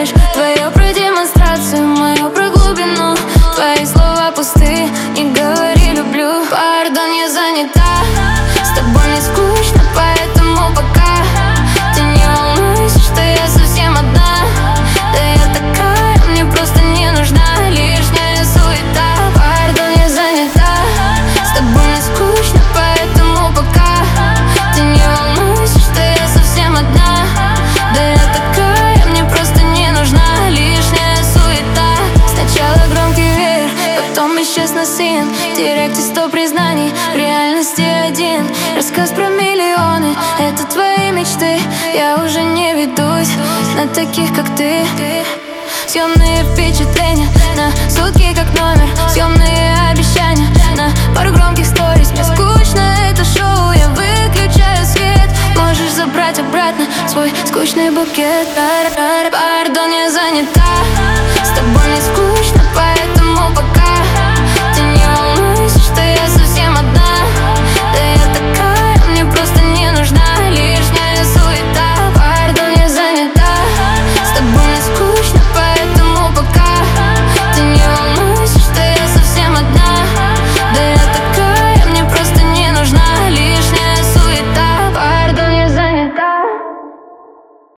играешь. Твое про демонстрацию, мое про глубину. Твои слова пусты, не говори люблю. Пардон, я занята, с тобой не скучно, поэтому пока ты не волнуйся, что я совсем одна. Да я такая, мне просто не нужна лишняя суета. Пардон, я занята, с тобой не скучно, поэтому пока ты не волнуйся, что я совсем одна. Да я такая, мне просто не нужна лишняя суета. Сначала громкий веер, потом исчез на син. В директе 100 признаний, в реальности один. Рассказ про миллионы, это твои мечты. Я уже не ведусь на таких, как ты. Съемные впечатления на сутки как номер. Съемные обещания на пару громких сторис. Мне скучно это шоу, я выключаю свет. Можешь забрать обратно свой скучный букет. Пардон, я занята, с тобой не скучно.